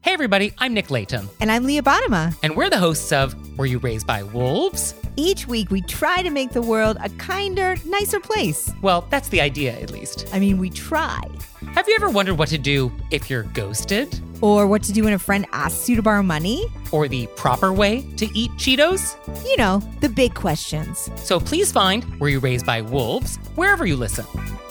Hey everybody, I'm Nick Layton. And I'm Leah Bottima. And we're the hosts of Were You Raised by Wolves? Each week we try to make the world a kinder, nicer place. Well, that's the idea, at least. I mean, we try. Have you ever wondered what to do if you're ghosted? Or what to do when a friend asks you to borrow money? Or the proper way to eat Cheetos? You know, the big questions. So please find Were You Raised by Wolves wherever you listen.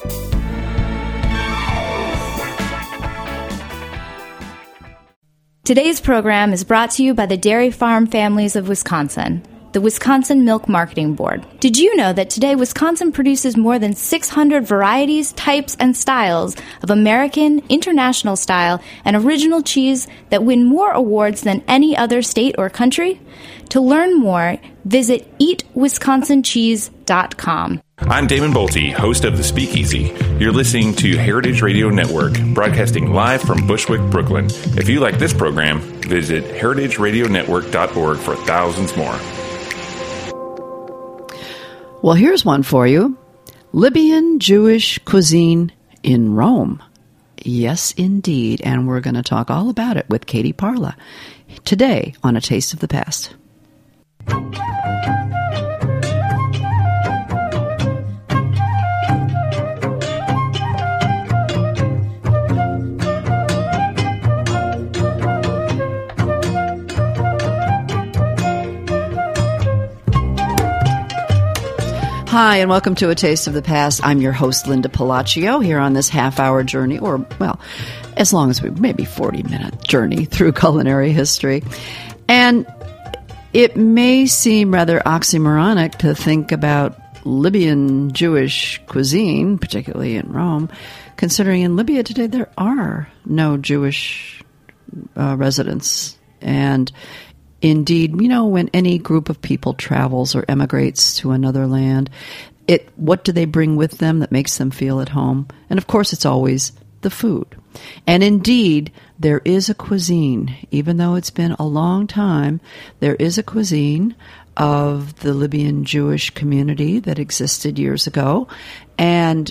Today's program is brought to you by the Dairy Farm Families of Wisconsin, the Wisconsin Milk Marketing Board. Did you know that today Wisconsin produces more than 600 varieties, types, and styles of American, international style, and original cheese that win more awards than any other state or country? To learn more, visit eatwisconsincheese.com. I'm Damon Bolte, host of The Speakeasy. You're listening to Heritage Radio Network, broadcasting live from Bushwick, Brooklyn. If you like this program, visit heritageradionetwork.org for thousands more. Well, here's one for you. Libyan Jewish cuisine in Rome. Yes, indeed. And we're going to talk all about it with Katie Parla today on A Taste of the Past. Hi, and welcome to A Taste of the Past. I'm your host, Linda Palacio, here on this half-hour journey, or, well, as long as we, maybe 40-minute journey through culinary history. And it may seem rather oxymoronic to think about Libyan Jewish cuisine, particularly in Rome, considering in Libya today there are no Jewish residents. And indeed, you know, when any group of people travels or emigrates to another land, what do they bring with them that makes them feel at home? And of course, it's always the food. And indeed, there is a cuisine, even though it's been a long time, there is a cuisine of the Libyan Jewish community that existed years ago. And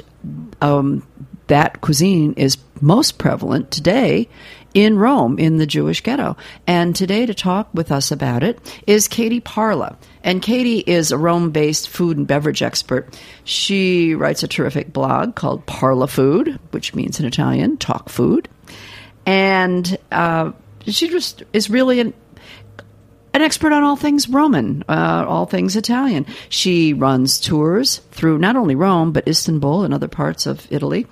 that cuisine is most prevalent today in Rome, in the Jewish ghetto. And today to talk with us about it is Katie Parla. And Katie is a Rome-based food and beverage expert. She writes a terrific blog called Parla Food, which means in Italian, talk food. And she just is really an expert on all things Roman, all things Italian. She runs tours through not only Rome, but Istanbul and other parts of Italy,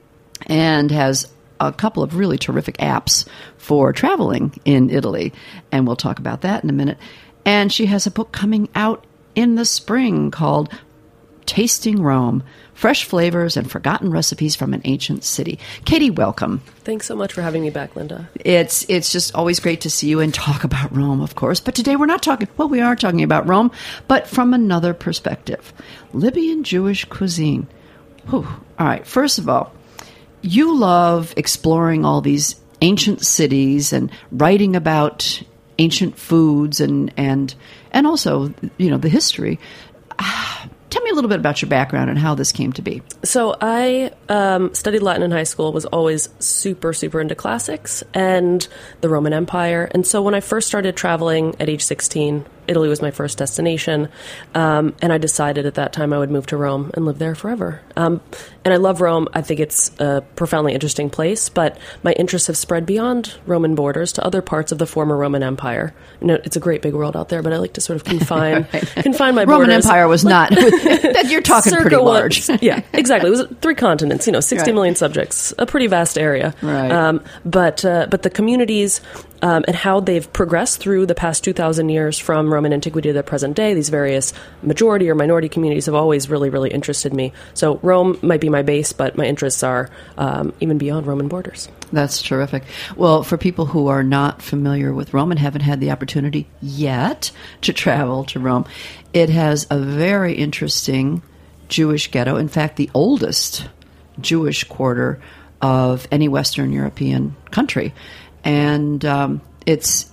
and has a couple of really terrific apps for traveling in Italy. And we'll talk about that in a minute. And she has a book coming out in the spring called Tasting Rome, Fresh Flavors and Forgotten Recipes from an Ancient City. Katie, welcome. Thanks so much for having me back, Linda. It's just always great to see you and talk about Rome, of course. But today we're not talking, well, we are talking about Rome, but from another perspective. Libyan Jewish cuisine. Whew. All right, first of all, you love exploring all these ancient cities and writing about ancient foods and also, you know, the history. Tell me a little bit about your background and how this came to be. So I studied Latin in high school, was always super, super into classics and the Roman Empire. And so when I first started traveling at age 16, Italy was my first destination. And I decided at that time I would move to Rome and live there forever. And I love Rome. I think it's a profoundly interesting place, but my interests have spread beyond Roman borders to other parts of the former Roman Empire. You know, it's a great big world out there, but I like to sort of confine my borders. Roman Empire was not, you're talking pretty large. Yeah, exactly. It was 3 continents, 60 million subjects, a pretty vast area. Right. But the communities and how they've progressed through the past 2,000 years from Roman antiquity to the present day, these various majority or minority communities have always really, really interested me. So Rome might be my base, but my interests are even beyond Roman borders. That's terrific. Well, for people who are not familiar with Rome and haven't had the opportunity yet to travel to Rome, it has a very interesting Jewish ghetto. In fact, the oldest Jewish quarter of any Western European country. And it's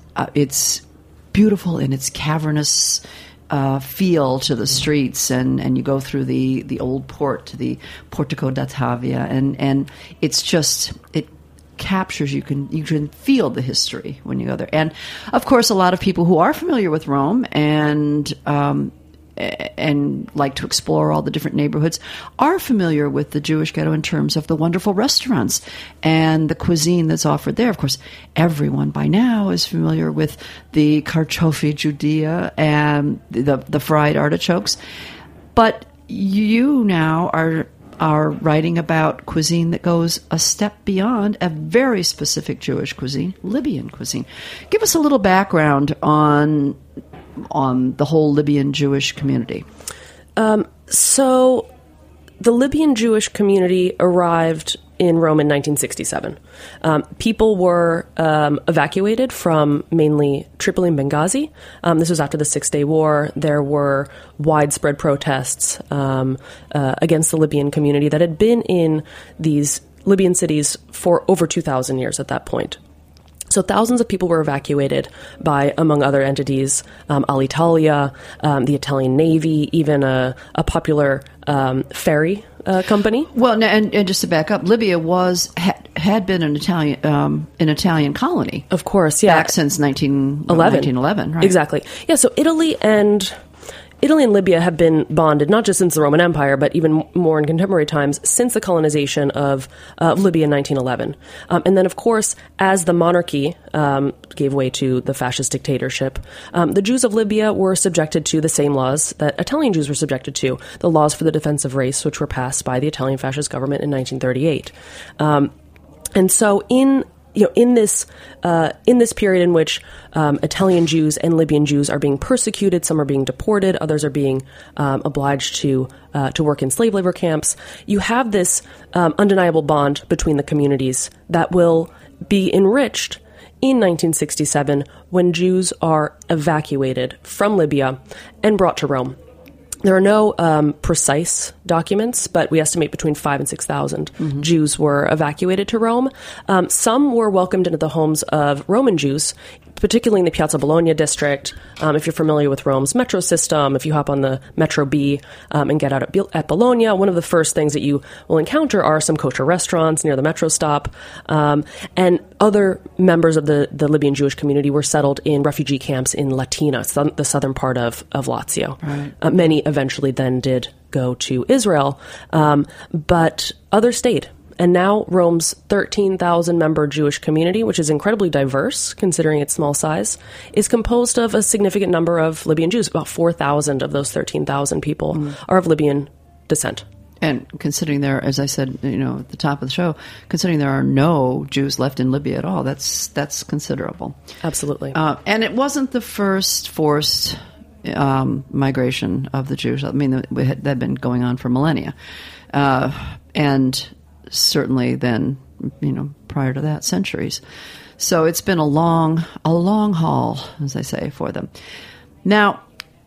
beautiful in its cavernous feel to the streets, and you go through the old port to the Portico d'Ottavia, and it's just captures, you can feel the history when you go there. And of course, a lot of people who are familiar with Rome and like to explore all the different neighborhoods are familiar with the Jewish ghetto in terms of the wonderful restaurants and the cuisine that's offered there. Of course, everyone by now is familiar with the carciofi Judea and the fried artichokes. But you now are writing about cuisine that goes a step beyond a very specific Jewish cuisine, Libyan cuisine. Give us a little background on the whole Libyan Jewish community. So the Libyan Jewish community arrived in Rome in 1967. People were evacuated from mainly Tripoli and Benghazi. This was after the Six-Day War. There were widespread protests against the Libyan community that had been in these Libyan cities for over 2,000 years at that point. So thousands of people were evacuated by, among other entities, Alitalia, the Italian Navy, even a popular ferry company. Well, and just to back up, Libya had been an Italian colony, of course, yeah, back since 1911, right? Exactly. Yeah. So Italy and Libya have been bonded, not just since the Roman Empire, but even more in contemporary times, since the colonization of Libya in 1911. And then, of course, as the monarchy gave way to the fascist dictatorship, the Jews of Libya were subjected to the same laws that Italian Jews were subjected to, the laws for the defense of race, which were passed by the Italian fascist government in 1938. And so in this period in which Italian Jews and Libyan Jews are being persecuted, some are being deported, others are being obliged to work in slave labor camps, you have this undeniable bond between the communities that will be enriched in 1967 when Jews are evacuated from Libya and brought to Rome. There are no precise documents, but we estimate between 5,000 and 6,000 Jews were evacuated to Rome. Some were welcomed into the homes of Roman Jews, particularly in the Piazza Bologna district. If you're familiar with Rome's metro system, if you hop on the Metro B and get out at Bologna, one of the first things that you will encounter are some kosher restaurants near the metro stop. And other members of the Libyan Jewish community were settled in refugee camps in Latina, the southern part of Lazio. Right. Many eventually then did go to Israel, but others stayed. And now Rome's 13,000-member Jewish community, which is incredibly diverse considering its small size, is composed of a significant number of Libyan Jews. About 4,000 of those 13,000 people are of Libyan descent. And considering there, as I said, at the top of the show, considering there are no Jews left in Libya at all, that's considerable. Absolutely. And it wasn't the first forced migration of the Jews. I mean, that had been going on for millennia. And certainly then, prior to that, centuries. So it's been a long haul, as I say, for them. Now,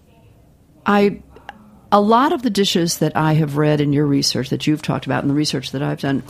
a lot of the dishes that I have read in your research that you've talked about and the research that I've done,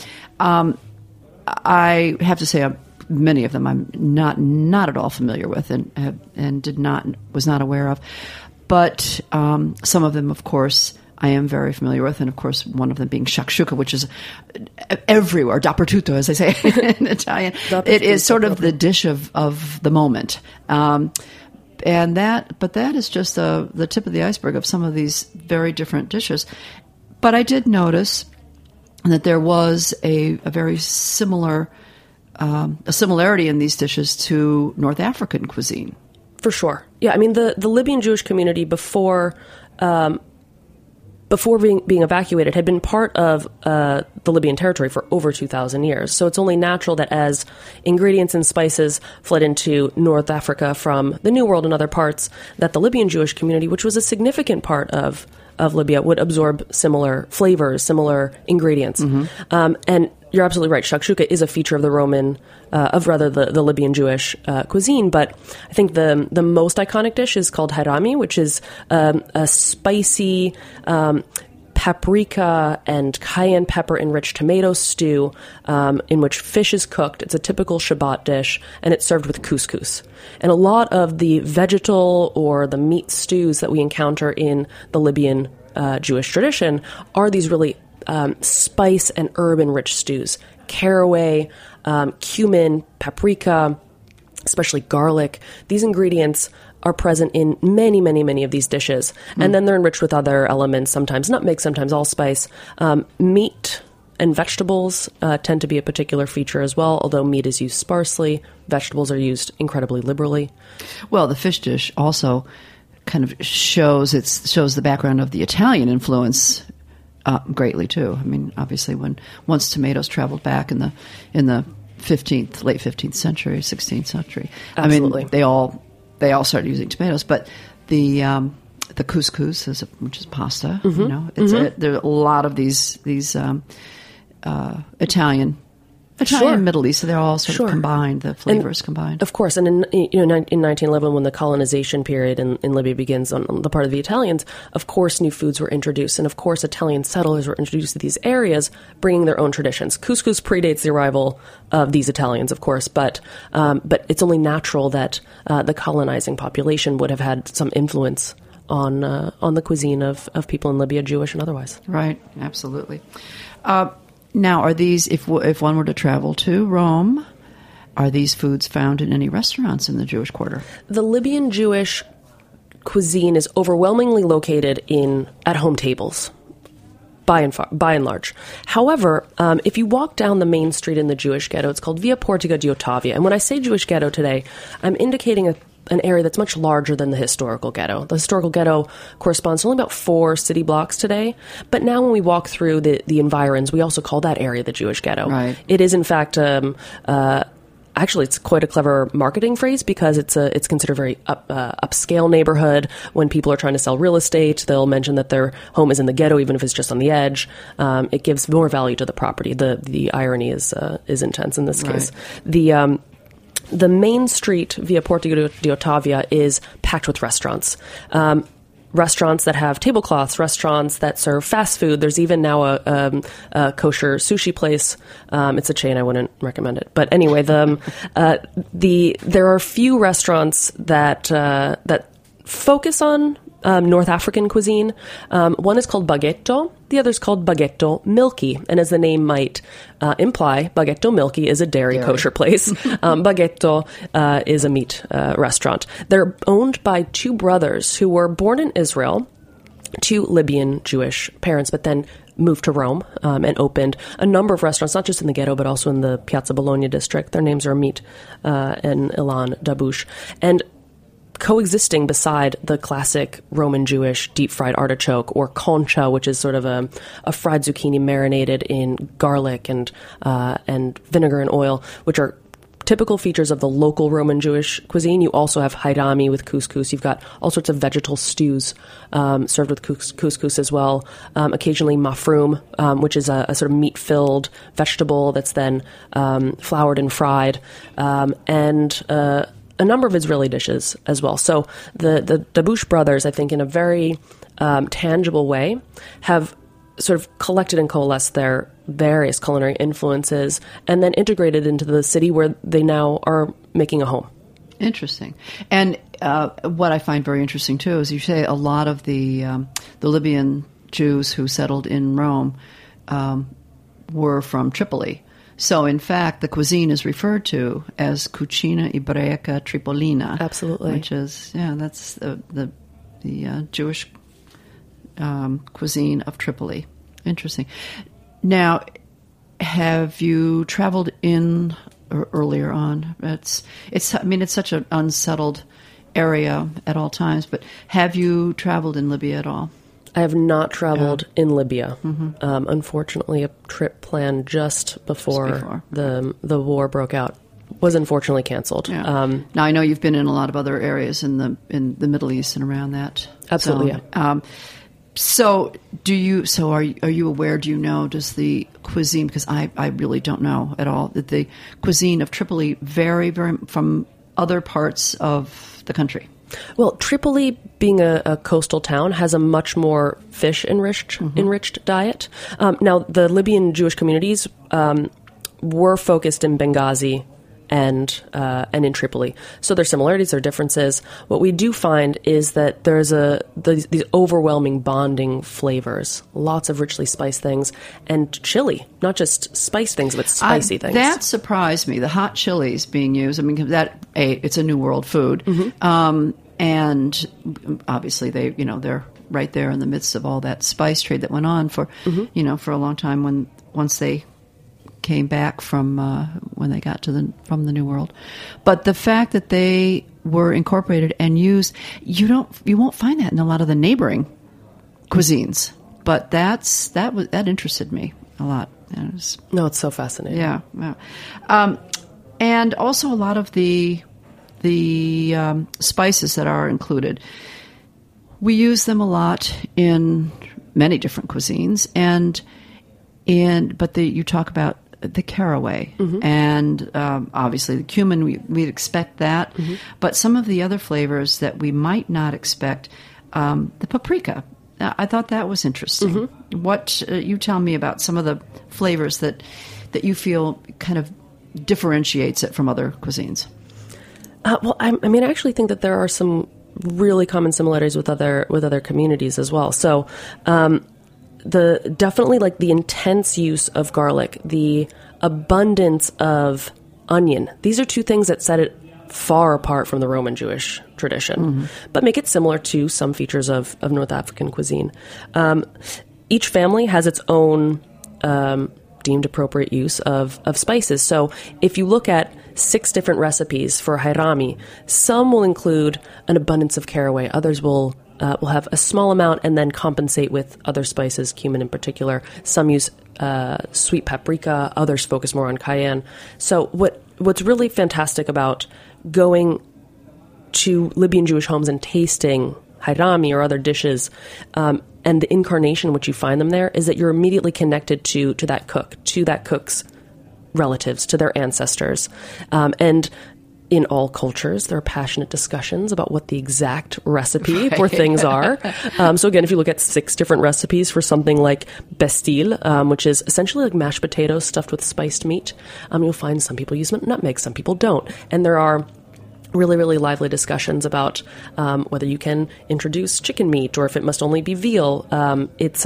I have to say many of them I'm not at all familiar with and was not aware of. But some of them, of course, I am very familiar with, and of course, one of them being shakshuka, which is everywhere, dappertutto, as I say in Italian. It is sort of the dish of the moment. But that is just the tip of the iceberg of some of these very different dishes. But I did notice that there was a very similar a similarity in these dishes to North African cuisine. For sure. Yeah, I mean, the Libyan Jewish community before being evacuated had been part of the Libyan territory for over 2,000 years. So it's only natural that as ingredients and spices fled into North Africa from the New World and other parts, that the Libyan Jewish community, which was a significant part of Libya, would absorb similar flavors, similar ingredients. And you're absolutely right. Shakshuka is a feature of the the Libyan Jewish cuisine. But I think the most iconic dish is called harami, which is a spicy paprika and cayenne pepper enriched tomato stew in which fish is cooked. It's a typical Shabbat dish, and it's served with couscous. And a lot of the vegetal or the meat stews that we encounter in the Libyan Jewish tradition are these really spice and herb-enriched stews. Caraway, cumin, paprika, especially garlic. These ingredients are present in many, many, many of these dishes. And then they're enriched with other elements, sometimes nutmeg, sometimes allspice. Meat and vegetables tend to be a particular feature as well, although meat is used sparsely. Vegetables are used incredibly liberally. Well, the fish dish also kind of shows the background of the Italian influence greatly too. I mean, obviously, once tomatoes traveled back in the late 15th century, 16th century, Absolutely. I mean, they all started using tomatoes, but the couscous which is pasta. You know, there are a lot of these Italian, Middle East. So they're all sort of combined. The flavors combined, of course. And in 1911, when the colonization period in Libya begins on the part of the Italians, of course, new foods were introduced, and of course, Italian settlers were introduced to these areas, bringing their own traditions. Couscous predates the arrival of these Italians, of course, but it's only natural that the colonizing population would have had some influence on the cuisine of people in Libya, Jewish and otherwise. Right, absolutely. Now, are these, if one were to travel to Rome, are these foods found in any restaurants in the Jewish quarter? The Libyan Jewish cuisine is overwhelmingly located at home tables, by and large. However, if you walk down the main street in the Jewish ghetto, it's called Via Portiga di Ottavia. And when I say Jewish ghetto today, I'm indicating an area that's much larger than the historical ghetto. The historical ghetto corresponds to only about 4 city blocks today. But now when we walk through the environs, we also call that area the Jewish ghetto. Right. It is, in fact, actually, it's quite a clever marketing phrase because it's considered a very upscale neighborhood. When people are trying to sell real estate, they'll mention that their home is in the ghetto, even if it's just on the edge. It gives more value to the property. The irony is intense in this case. The main street, Via Portiga di Ottavia, is packed with restaurants. Restaurants that have tablecloths, restaurants that serve fast food. There's even now a kosher sushi place. It's a chain. I wouldn't recommend it. But anyway, there are a few restaurants that focus on North African cuisine. One is called Baghetto. The other is called Baghetto Milky. And as the name might imply, Baghetto Milky is a dairy kosher place. Baghetto is a meat restaurant. They're owned by 2 brothers who were born in Israel, 2 Libyan Jewish parents, but then moved to Rome and opened a number of restaurants, not just in the ghetto, but also in the Piazza Bologna district. Their names are Amit and Ilan Dabush. And coexisting beside the classic Roman Jewish deep-fried artichoke, or concha, which is sort of a fried zucchini marinated in garlic and vinegar and oil, which are typical features of the local Roman Jewish cuisine. You also have hayrami with couscous. You've got all sorts of vegetal stews served with couscous as well. Occasionally mafroum, which is a sort of meat-filled vegetable that's then floured and fried, and a number of Israeli dishes as well. So the Dabush brothers, I think, in a very tangible way, have sort of collected and coalesced their various culinary influences and then integrated into the city where they now are making a home. Interesting. And what I find very interesting, too, is you say a lot of the Libyan Jews who settled in Rome were from Tripoli. So, in fact, the cuisine is referred to as Cucina Ibraica Tripolina. Absolutely. Which is, that's the Jewish cuisine of Tripoli. Interesting. Now, have you traveled in earlier on? It's such an unsettled area at all times, but have you traveled in Libya at all? I have not traveled in Libya. Mm-hmm. Unfortunately, a trip planned just before the war broke out was unfortunately canceled. Yeah. Now I know you've been in a lot of other areas in the Middle East and around that. Absolutely. So, So are you aware, do you know, does the cuisine, because I really don't know at all, that the cuisine of Tripoli vary very from other parts of the country? Well, Tripoli, being a coastal town, has a much more fish-enriched diet. Now, the Libyan Jewish communities were focused in Benghazi and in Tripoli. So there's similarities, there are differences. What we do find is that there's these overwhelming bonding flavors, lots of richly spiced things, and chili, not just spiced things, but spicy things. That surprised me, the hot chilies being used. I mean, it's a New World food. And obviously they're right there in the midst of all that spice trade that went on for a long time once they came back from when they got from the New World. But the fact that they were incorporated and used, you won't find that in a lot of the neighboring cuisines. But that interested me a lot. No, it's so fascinating. Yeah. And also a lot of the spices that are included. We use them a lot in many different cuisines, but you talk about the caraway, and obviously the cumin. We'd expect that, but some of the other flavors that we might not expect, the paprika. I thought that was interesting. What you tell me about some of the flavors that you feel kind of differentiates it from other cuisines? Well, I actually think that there are some really common similarities with other communities as well. So, definitely like the intense use of garlic, the abundance of onion. These are two things that set it far apart from the Roman Jewish tradition, but make it similar to some features of North African cuisine. Each family has its own deemed appropriate use of spices. So if you look at 6 different recipes for hayrami, some will include an abundance of caraway, others will have a small amount and then compensate with other spices, cumin in particular. Some use sweet paprika, others focus more on cayenne. So what's really fantastic about going to Libyan Jewish homes and tasting hayrami or other dishes, and the incarnation in which you find them there, is that you're immediately connected to that cook's relatives, to their ancestors. And in all cultures, there are passionate discussions about what the exact recipe for things are. So again, if you look at 6 different recipes for something like bestil, which is essentially like mashed potatoes stuffed with spiced meat, you'll find some people use nutmeg, some people don't. And there are really, really lively discussions about whether you can introduce chicken meat or if it must only be veal. It's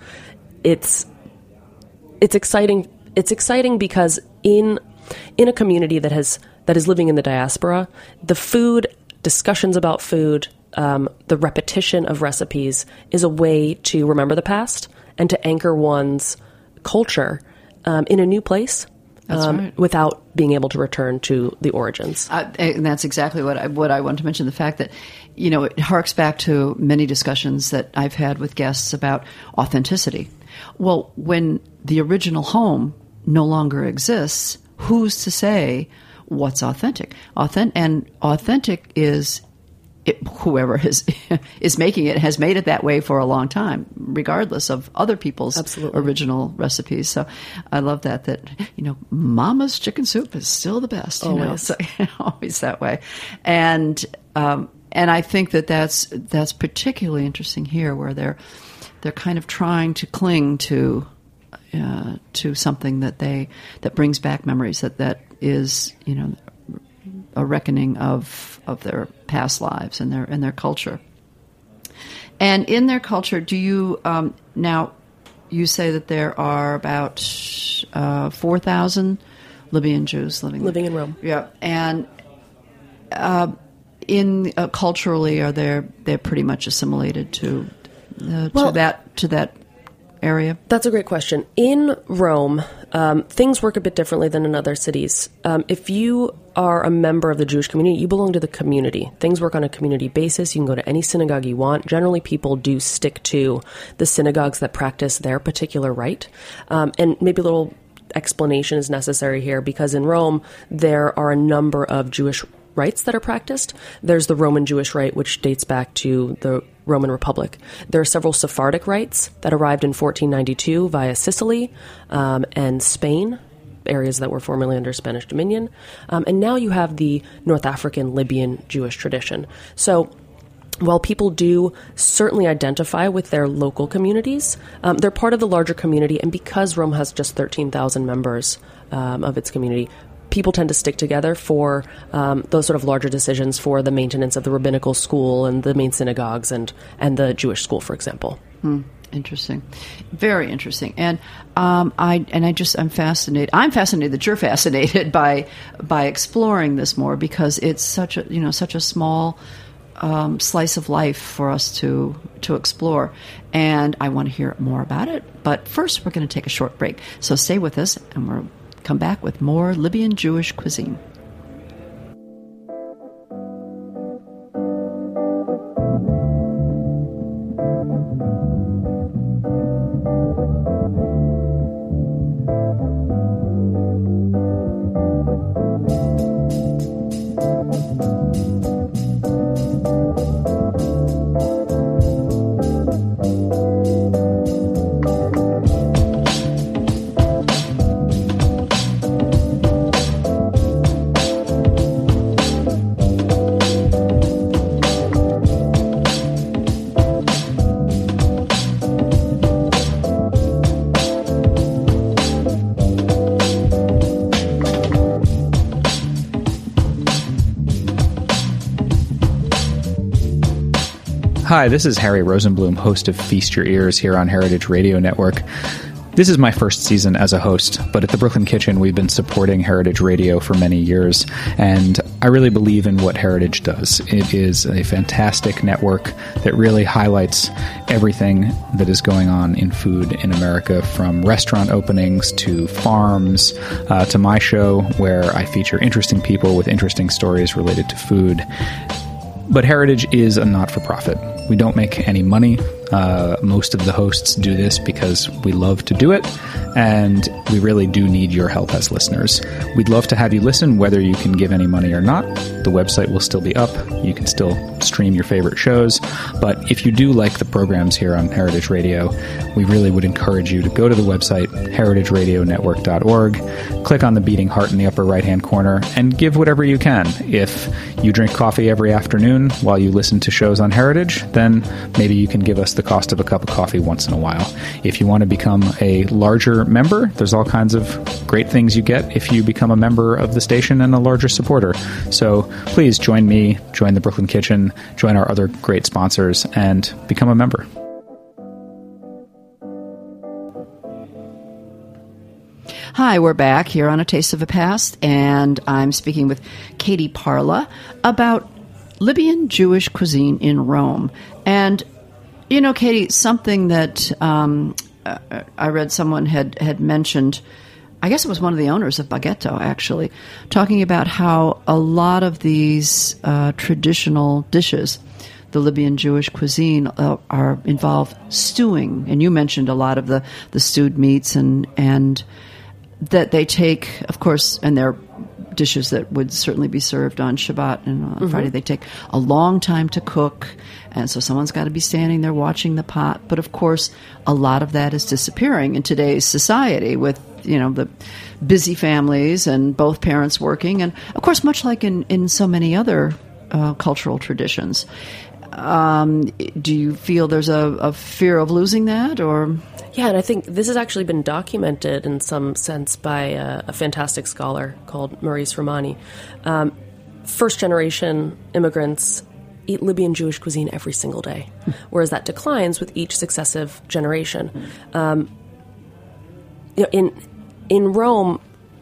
exciting. It's exciting because in a community that is living in the diaspora, the food, discussions about food, the repetition of recipes is a way to remember the past and to anchor one's culture in a new place. That's right. Without being able to return to the origins. And that's exactly what I want to mention, the fact that, it harks back to many discussions that I've had with guests about authenticity. Well, when the original home no longer exists, who's to say what's authentic? Authentic is whoever is making it has made it that way for a long time, regardless of other people's original recipes. So I love that Mama's chicken soup is still the best. Always. Always that way. And I think that's particularly interesting here, where they're kind of trying to cling to something that brings back memories, that is a reckoning of their past lives and their culture. And in their culture, do you now? You say that there are about 4,000 Libyan Jews living in Rome. Yeah, and culturally, they're pretty much assimilated to that area? That's a great question. In Rome, things work a bit differently than in other cities. If you are a member of the Jewish community, you belong to the community. Things work on a community basis. You can go to any synagogue you want. Generally, people do stick to the synagogues that practice their particular rite. And maybe a little explanation is necessary here, because in Rome, there are a number of Jewish rites that are practiced. There's the Roman Jewish rite, which dates back to the Roman Republic. There are several Sephardic rites that arrived in 1492 via Sicily and Spain, areas that were formerly under Spanish dominion. And now you have the North African Libyan Jewish tradition. So while people do certainly identify with their local communities, they're part of the larger community. And because Rome has just 13,000 members of its community, people tend to stick together for those sort of larger decisions for the maintenance of the rabbinical school and the main synagogues and the Jewish school, for example. Interesting, very interesting, and I'm fascinated. I'm fascinated that you're fascinated by exploring this more, because it's such a small slice of life for us to explore, and I want to hear more about it. But first, we're going to take a short break. So stay with us, and we'll come back with more Libyan Jewish cuisine. Hi, this is Harry Rosenblum, host of Feast Your Ears here on Heritage Radio Network. This is my first season as a host, but at the Brooklyn Kitchen, we've been supporting Heritage Radio for many years, and I really believe in what Heritage does. It is a fantastic network that really highlights everything that is going on in food in America, from restaurant openings to farms, to my show, where I feature interesting people with interesting stories related to food. But Heritage is a not-for-profit. We don't make any money. Most of the hosts do this because we love to do it, and we really do need your help as listeners. We'd love to have you listen, whether you can give any money or not. The website will still be up. You can still stream your favorite shows. But if you do like the programs here on Heritage Radio, we really would encourage you to go to the website, heritageradionetwork.org, click on the beating heart in the upper right-hand corner, and give whatever you can. If you drink coffee every afternoon while you listen to shows on Heritage, then maybe you can give us the cost of a cup of coffee once in a while. If you want to become a larger member, there's all kinds of great things you get if you become a member of the station and a larger supporter. So please join me, join the Brooklyn Kitchen, join our other great sponsors, and become a member. Hi, we're back here on A Taste of the Past, and I'm speaking with Katie Parla about Libyan Jewish cuisine in Rome. And you know, Katie, something that I read someone had mentioned, I guess it was one of the owners of Baghetto, actually, talking about how a lot of these traditional dishes, the Libyan Jewish cuisine, involve stewing. And you mentioned a lot of the stewed meats and that they take, of course, and they're dishes that would certainly be served on Shabbat and on Friday. They take a long time to cook, and so someone's got to be standing there watching the pot. But of course, a lot of that is disappearing in today's society with, you know, the busy families and both parents working, and of course, much like in so many other cultural traditions. Do you feel there's a fear of losing that, or? Yeah, and I think this has actually been documented in some sense by a fantastic scholar called Maurice Romani. First-generation immigrants eat Libyan Jewish cuisine every single day, whereas that declines with each successive generation. You know, in Rome,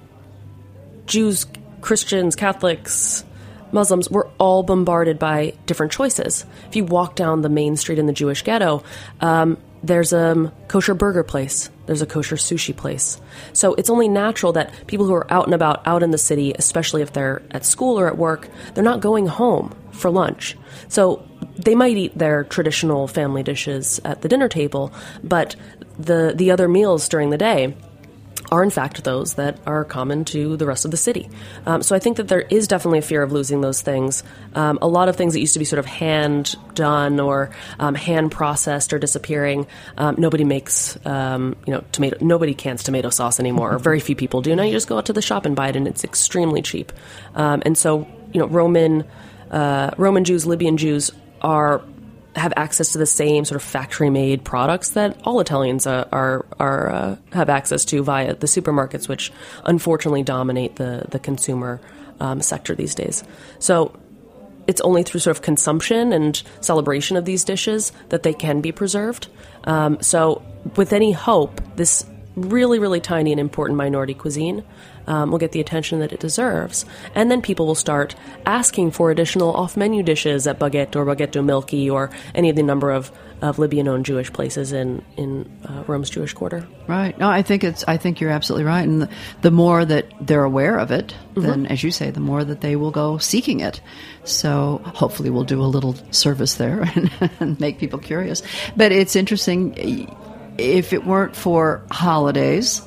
Jews, Christians, Catholics, Muslims were all bombarded by different choices. If you walk down the main street in the Jewish ghetto, there's a kosher burger place. There's a kosher sushi place. So it's only natural that people who are out and about, out in the city, especially if they're at school or at work, they're not going home for lunch. So they might eat their traditional family dishes at the dinner table, but the other meals during the day are in fact those that are common to the rest of the city. So I think that there is definitely a fear of losing those things. A lot of things that used to be sort of hand done or hand processed are disappearing. Nobody makes, nobody cans tomato sauce anymore, or very few people do. Now you just go out to the shop and buy it, and it's extremely cheap. And so, Roman Jews, Libyan Jews are have access to the same sort of factory-made products that all Italians have access to via the supermarkets, which unfortunately dominate the consumer sector these days. So it's only through sort of consumption and celebration of these dishes that they can be preserved. So with any hope, this really, really tiny and important minority cuisine will get the attention that it deserves. And then people will start asking for additional off-menu dishes at Baguette or Baguette Milky or any of the number of Libyan-owned Jewish places in Rome's Jewish Quarter. Right. No, I think you're absolutely right. And the more that they're aware of it, then, as you say, the more that they will go seeking it. So hopefully we'll do a little service there and make people curious. But it's interesting, if it weren't for holidays,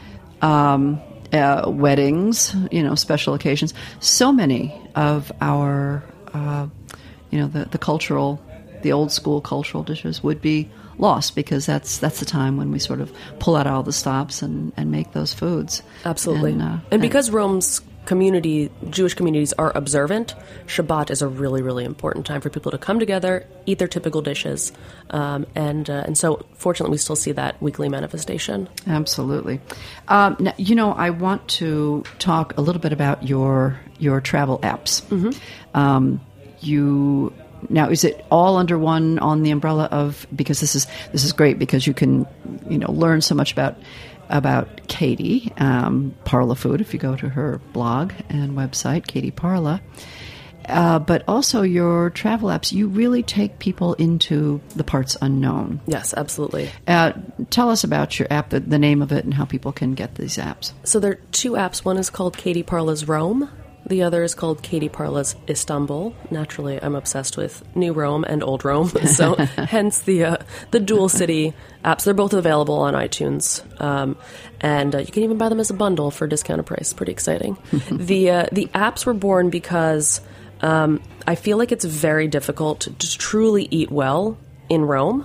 weddings, special occasions, so many of our, the old school cultural dishes would be lost, because that's the time when we sort of pull out all the stops and make those foods. Absolutely. And because Rome's Jewish communities are observant, Shabbat is a really, really important time for people to come together, eat their typical dishes, and so fortunately we still see that weekly manifestation. Absolutely. Now, I want to talk a little bit about your travel apps. Now, is it all under one on the umbrella of, because this is great because you can learn so much about Katie Parla Food if you go to her blog and website, Katie Parla. But also your travel apps, you really take people into the parts unknown. Yes, absolutely. Tell us about your app, the name of it, and how people can get these apps. So there are two apps. One is called Katie Parla's Rome. The other is called Katie Parla's Istanbul. Naturally, I'm obsessed with New Rome and Old Rome, so hence the dual city apps. They're both available on iTunes, and you can even buy them as a bundle for a discounted price. Pretty exciting. The apps were born because I feel like it's very difficult to truly eat well in Rome.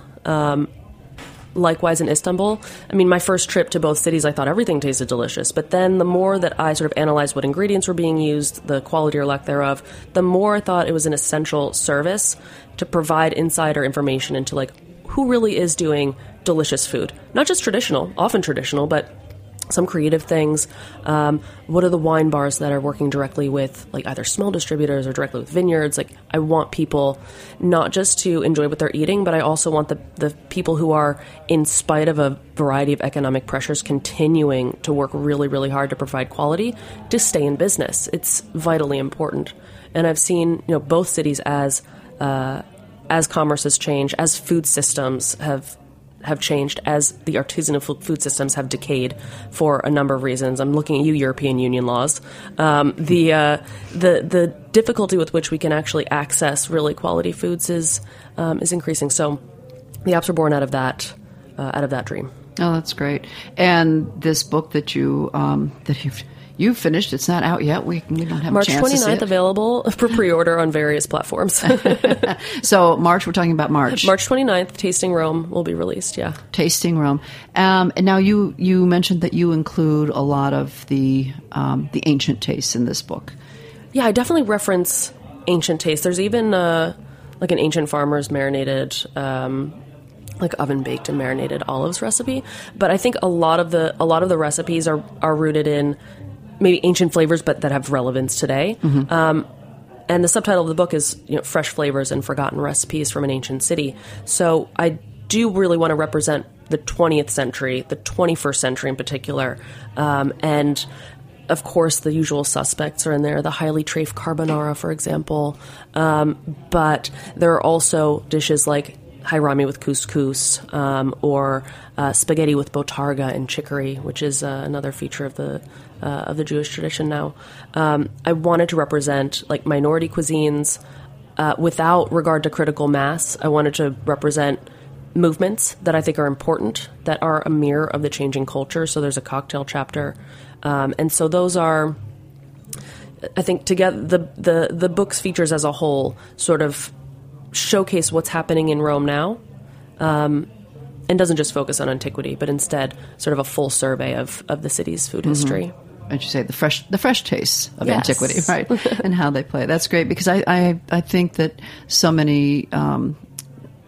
Likewise in Istanbul. I mean, my first trip to both cities, I thought everything tasted delicious. But then the more that I sort of analyzed what ingredients were being used, the quality or lack thereof, the more I thought it was an essential service to provide insider information into who really is doing delicious food. Not just traditional, often traditional, but some creative things. What are the wine bars that are working directly with either small distributors or directly with vineyards? I want people not just to enjoy what they're eating, but I also want the people who are, in spite of a variety of economic pressures, continuing to work really, really hard to provide quality, to stay in business. It's vitally important. And I've seen both cities as commerce has changed, as food systems have changed, as the artisanal food systems have decayed for a number of reasons. I'm looking at you, European Union laws. The difficulty with which we can actually access really quality foods is increasing. So the apps were born out of that dream. Oh, that's great. And this book that you've finished, it's not out yet. We don't have March a chance 29th, to see it. available for pre-order on various platforms. So March, we're talking about March. March 29th, Tasting Rome will be released, yeah. Tasting Rome. And now you mentioned that you include a lot of the ancient tastes in this book. Yeah, I definitely reference ancient tastes. There's even an ancient farmer's marinated oven-baked and marinated olives recipe. But I think a lot of the recipes are rooted in maybe ancient flavors, but that have relevance today. Mm-hmm. And the subtitle of the book is Fresh Flavors and Forgotten Recipes from an Ancient City. So I do really want to represent the 20th century, the 21st century in particular. And of course, the usual suspects are in there, the highly trafed carbonara, for example. But there are also dishes like hairami with couscous, or spaghetti with botarga and chicory, which is another feature of the Jewish tradition now. I wanted to represent minority cuisines without regard to critical mass. I wanted to represent movements that I think are important, that are a mirror of the changing culture. So there's a cocktail chapter, and so those are, I think, together the book's features as a whole sort of showcase what's happening in Rome now, and doesn't just focus on antiquity, but instead sort of a full survey of the city's food history. As you say, the fresh tastes of Yes. antiquity, right? And how they play. That's great, because I think that so many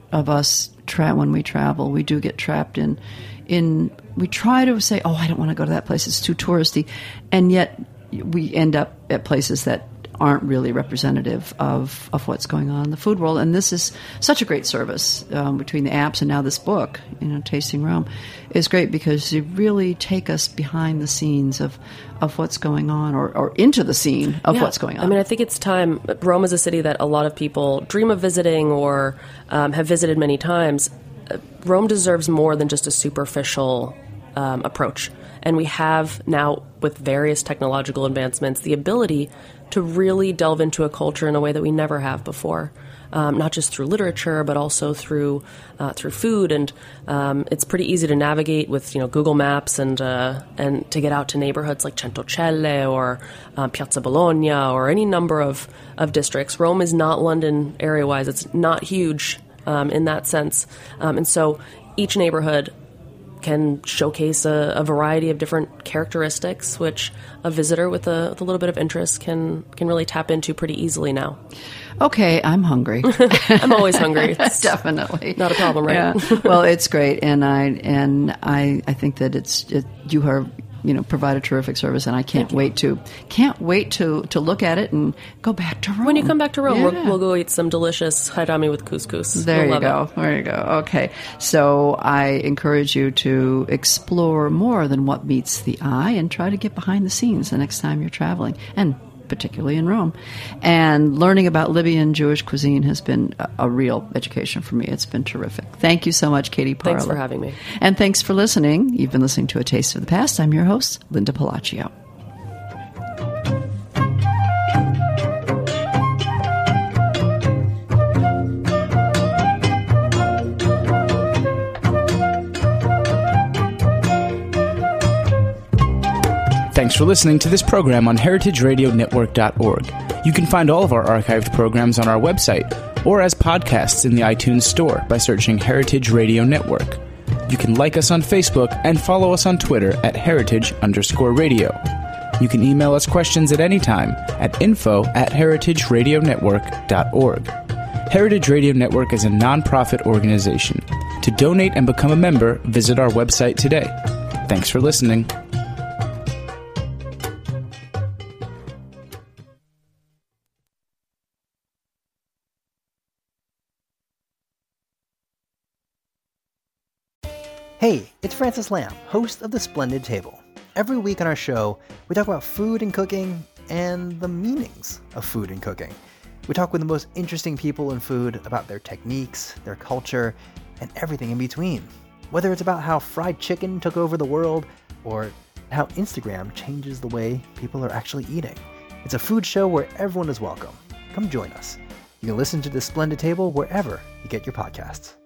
of us when we travel, we do get trapped in. We try to say, "Oh, I don't want to go to that place; it's too touristy," and yet we end up at places that aren't really representative of what's going on in the food world. And this is such a great service between the apps and now this book, Tasting Rome, is great because you really take us behind the scenes of what's going on or into the scene of what's going on. I mean, I think it's time. Rome is a city that a lot of people dream of visiting or have visited many times. Rome deserves more than just a superficial approach. And we have now, with various technological advancements, the ability to really delve into a culture in a way that we never have before, not just through literature, but also through food. And it's pretty easy to navigate with Google Maps and to get out to neighborhoods like Centocelle or Piazza Bologna or any number of districts. Rome is not London area-wise. It's not huge in that sense. And so each neighborhood can showcase a variety of different characteristics, which a visitor with a little bit of interest can really tap into pretty easily now. Okay, I'm hungry. I'm always hungry. It's definitely not a problem, right? Yeah. Well, it's great, and I think that you are provide a terrific service, and I can't wait to look at it and go back to Rome. When you come back to Rome, we'll go eat some delicious hairami with couscous. There you go. Okay, so I encourage you to explore more than what meets the eye and try to get behind the scenes the next time you're traveling, and particularly in Rome. And learning about Libyan Jewish cuisine has been a real education for me. It's been terrific. Thank you so much, Katie Parla. Thanks for having me. And thanks for listening. You've been listening to A Taste of the Past. I'm your host, Linda Palacio. Thanks for listening to this program on heritageradionetwork.org. You can find all of our archived programs on our website or as podcasts in the iTunes Store by searching Heritage Radio Network. You can like us on Facebook and follow us on Twitter at @heritage_radio. You can email us questions at any time at info@heritageradionetwork.org. Heritage Radio Network is a nonprofit organization. To donate and become a member, visit our website today. Thanks for listening. Hey, it's Francis Lamb, host of The Splendid Table. Every week on our show, we talk about food and cooking and the meanings of food and cooking. We talk with the most interesting people in food about their techniques, their culture, and everything in between. Whether it's about how fried chicken took over the world or how Instagram changes the way people are actually eating. It's a food show where everyone is welcome. Come join us. You can listen to The Splendid Table wherever you get your podcasts.